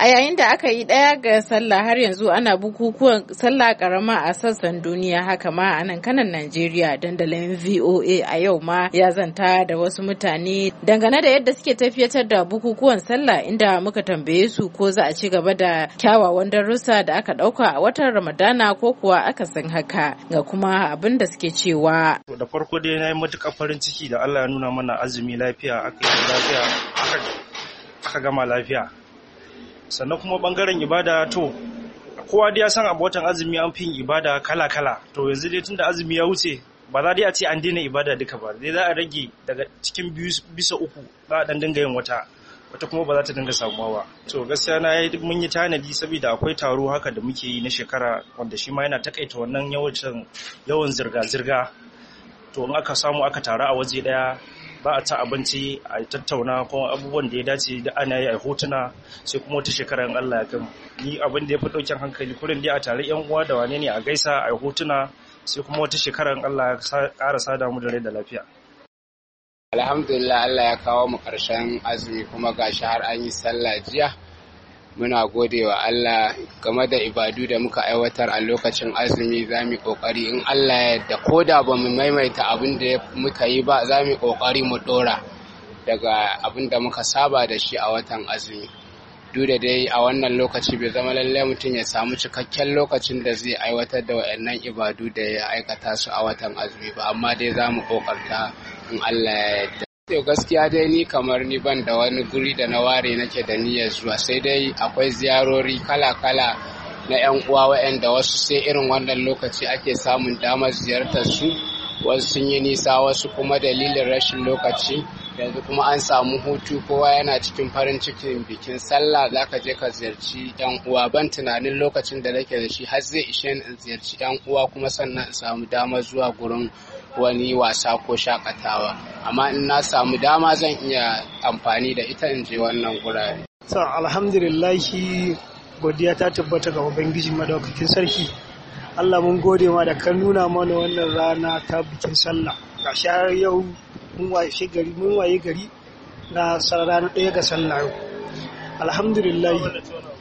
A yayin da aka yi ɗaya ga sallah har yanzu ana bukukuwan sallah karama a sassan duniya, haka ma a nan kanan Najeriya. Dandalin VOA a yau ma ya zanta da wasu mutane dangane da yadda suke tafiyatar da bukukuwan sallah, inda muka tambaye su ko za a ci gaba da kyawawan darussa da aka ɗauka a watan Ramadana ko kuwa aka san haka, ga kuma abin da suke cewa. Da farko dai na yi matuƙar farin ciki da Allah ya nuna mana azumi lafiya, aka yi lafiya, aka gama lafiya. Sannan kuma bangaren ibada, to kowa dai ya san a watan azumi an fi yin ibada kala-kala. To yanzu dai tunda azumi ya wuce, ba za dai a ce an daina ibada duka ba, dai za a rage daga cikin 2/3 za a dan dinga yin wata kuma ba za ta dinga samuwa ba. To gaskiya mun yi tanadi saboda akwai taro haka da muke yi na shekara, wanda shi ma yana takaita wannan yawan zirga-zirga. To in aka samu aka taru a waje daya, ba a ta abinci a tattauna kuma abubuwan da ya dace da ana yi a hotuna, sai kuma wata shekara in Allah ya gama. Ni abin da ya fi ɗaukin hankali kullum dai a tare yan uwa da wane ne a gaisa a hotuna, sai kuma wata shekara in Allah ya ƙara sada mu da rai da lafiya. Alhamdulillah, Allah ya kawo mu ƙarshen azumi kuma gashi har an yi sallah jiya. Muna gode wa Allah game da ibadu da muka aiwatar a lokacin azumi. Za mu kokari in Allah ya yarda, ko da ba mu maimaita abin da muka yi ba, za mu kokari mu dora daga abin da muka saba da shi a watan azumi. Duk da dai a wannan lokaci bai zama lallai mutum ya samu cikakken lokacin da zai aiwatar da waɗannan ibadu da ya aikata su a watan azumi ba, amma dai za mu kokarta in Allah ya yarda. To gaskiya dai ni kamar ni ban da wani guri da na ware nake da niyyar zuwa, sai dai akwai ziyarori kala-kala na 'yan uwa waɗanda wasu sai irin wannan lokaci ake samun damar ziyartar su, wasu sun yi nisa, wasu kuma dalilin rashin lokaci. Yanzu kuma an samu hutu, kowa yana cikin farin cikin bikin sallah, zaka je ka ziyarci 'yan uwa. Ban tunanin lokacin da nake da shi har zai ishe ni in ziyarci 'yan uwa kuma sannan in samu damar zuwa gurin wani wasa ko shakatawa, amma in na samu dama zan iya amfani da ita in je wannan gurare. Alhamdulillahi, godiya ta tabbata ga Ubangiji madaukakin sarki. Allah mun gode ma da ka nuna mana wannan rana ta bikin sallah. Gashi har yau mun waye gari na ranar 1 ga sallah yau. Alhamdulillahi.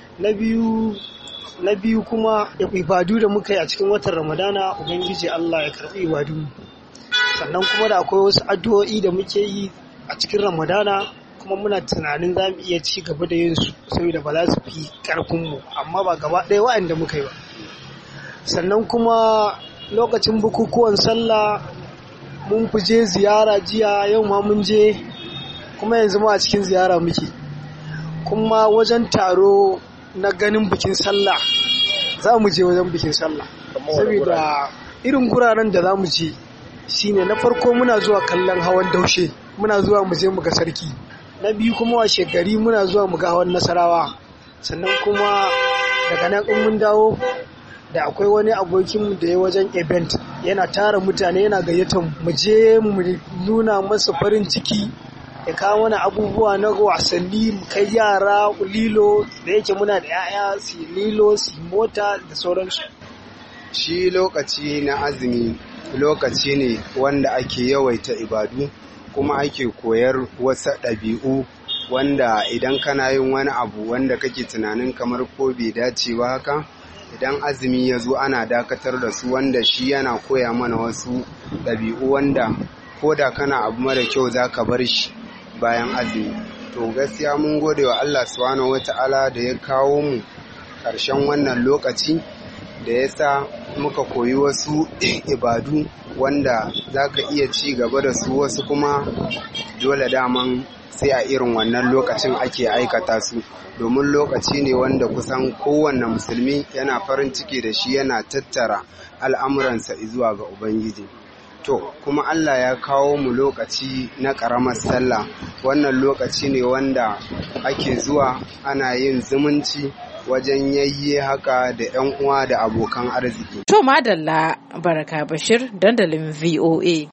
Na biyu kuma ibadu da muka yi a cikin watan Ramadana, Ubangiji Allah ya karɓi ibadu. Sannan kuma da akwai wasu addu'o'i da muke yi a cikin Ramadana, kuma muna tunanin za mu iya ci gaba da yin su saboda ba za su fi ƙarfinmu, amma ba gaba ɗaya waɗanda muka yi ba. Sannan kuma lokacin bukukuwan sallah mun fi je ziyara jiya, yau ma mun je, kuma yanzu ma a cikin ziyara muke. Kuma wajen taro na ganin bikin sallah, za mu je wajen bikin sallah saboda irin guraren da za mu je shine, na farko muna zuwa kallon hawan daushe, muna zuwa mu je mu ga sarki. Na biyu kuma washe gari muna zuwa mu ga hawan Nasarawa. Sannan kuma daga nan in mun dawo, da akwai wani abokinmu da ya wajen event yana tara mutane, yana gayyatar mu je mu nuna masa farin ciki, ya kawo mana abubuwa na wasanni, mu kai yara lilo, da yake muna da 'ya'ya, su lilo, su mota da sauransu. Shi lokaci na azumi lokaci ne wanda ake yawaita ibadu, kuma ake koyar wasu ɗabi'u wanda idan kana yin wani abu wanda kake tunanin kamar ko bai dace ba haka, idan azumi ya zo ana dakatar da su, wanda shi yana koya mana wasu ɗabi'u wanda ko da kana abu mara kyau za ka bar shi bayan azumi. To gaskiya mun gode wa Allah subhanahu wata'ala da ya kawo mu ƙarshen wannan lokaci, da ya sa muka koyi wasu ibadu wanda za ka iya ci gaba da su, wasu kuma dole daman sai a irin wannan lokacin ake aikata su, domin lokaci ne wanda kusan kowanne musulmi yana farin ciki da shi, yana tattara al'amuransa zuwa ga Ubangiji. To, kuma Allah ya kawo mu lokaci na ƙaramar sallah. Wannan lokaci ne wanda ake zuwa ana yin zumunci wajen yayye haka da 'yan uwa da abokan arziki. To madalla, Baraka Bashir, dandalin VOA.